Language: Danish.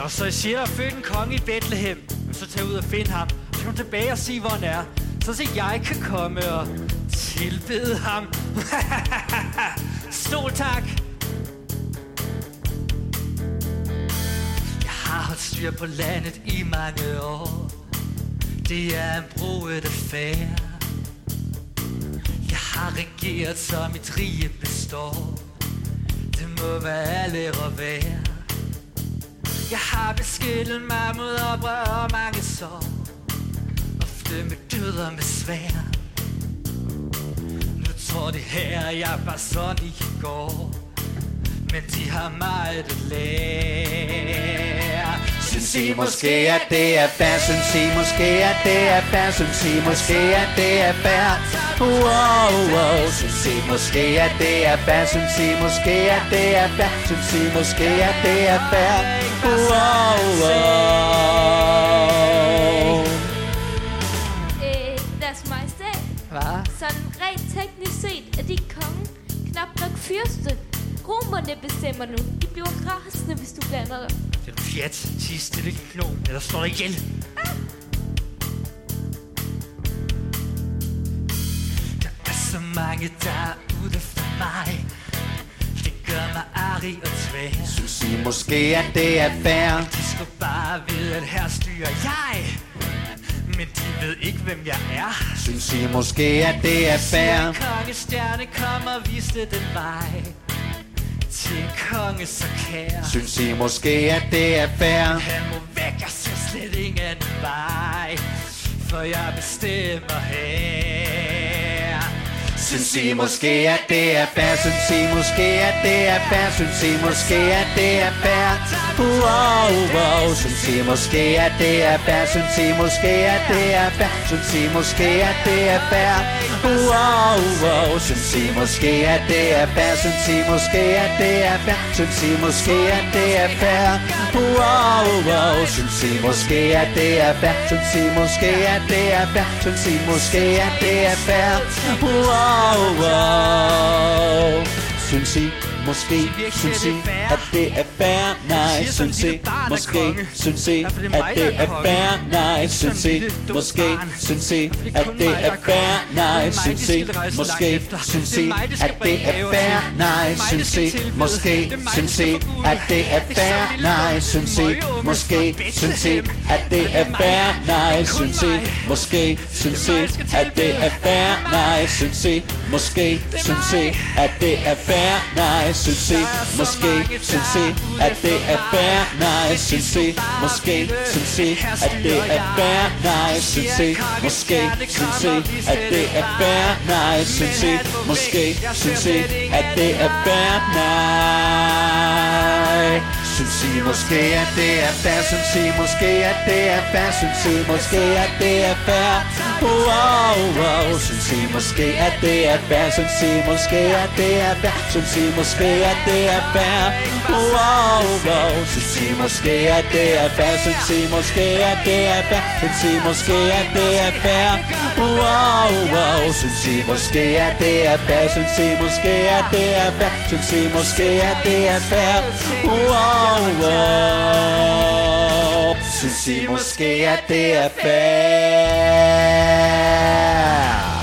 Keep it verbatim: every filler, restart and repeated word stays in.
Nå, så I siger, der er født en konge i Bethlehem. Så tag ud og find ham. Så kom tilbage og sig, hvor han er. Så se, jeg kan komme og tilbede ham. Stol tak. Jeg har holdt styr på landet i mange år. Det er en broet affære. Jeg har regeret, så mit rige består. Det må være alle og være. Jeg har beskyttet mig mod oprør og mange sår. Ofte med død og med svær. Nu tror de her, jeg bare sådan i går. Men de har meget at lære. Synes I måske, at det er fair? Synes I måske, at det er fair? Synes I måske, at det er fair? Wow, wow. Synes I måske, at det er fair? Synes I måske, at det er fair? Synes I måske, at det er fair? Wow, wow. Øh, deres majestæt. Hvad? Sådan rent teknisk set er de konge knap nok fyrste. Romerne bestemmer nu. De bliver rasende, hvis du blander dig. Det er en fjat. Tig stille, lille knon, eller slår dig ihjel. Ah. Der er så mange, der er ude efter mig. Det gør mig arrig og tvær. Synes I måske, at det er fair? De skal bare vide, at her styrer jeg. Men de ved ikke, hvem jeg er. Synes I måske, at det er fair? Kongestjerne kom og viste den vej til en konge så kær. Synes I måske, at det er fair? Han må væk, jeg ser slet ingen vej, for jeg bestemmer her. Synes I måske, at det er fair? Synes I måske, at det er fair? Synes I måske, at det er fair? Wow, wow. Synes I måske, at det er fair? Synes I måske, at det er fair? Synes I måske, at det er fair? Wow, wow. Synes I måske, at det er fair? Synes I måske, at det er fair? Synes I måske, at det er fair? Wow, wow. Synes I måske, at det er fair? Synes I måske, at det er fair? Synes I måske, at det er fair? Wow, wow. Synes I måske, synes I, at det er fair? Nej, synes I, måske, synes I, at det er fair? Nej, synes I, måske, synes I, at det er fair? Nej, synes I, måske, synes I, at det er fair? Nej, synes I, måske, synes I, at det er fair? Nej, synes I, måske, synes I, at det er fair? Nej, synes I, måske, synes I, at det er fair? Nej, synes I, måske, synes I, at det er fair? Nej, synes I, måske, synes I, at det er fair? Nej, synes I, måske, synes I, at det er fair? Nej, synes I, måske, synes I, at det er fair? Nej, synes I, måske, synes I, at det er fair? Nej. Synes I måske, at det er fair? Synes I måske, at det er fair? Synes I måske, at det er fair? Wow, wow. Synes I måske, at det er fair? Synes I måske, at det er fair? Synes I måske, at det er fair? Wow, wow. Synes I måske, at det er fair? Synes I måske, at det er fair? Synes I måske, at det er fair? Wow, wow. Synes I måske, at det er fair? Synes I måske, at det er fair? Synes I måske, at det er fair? Wow, wow. Synes I måske, at det er fair?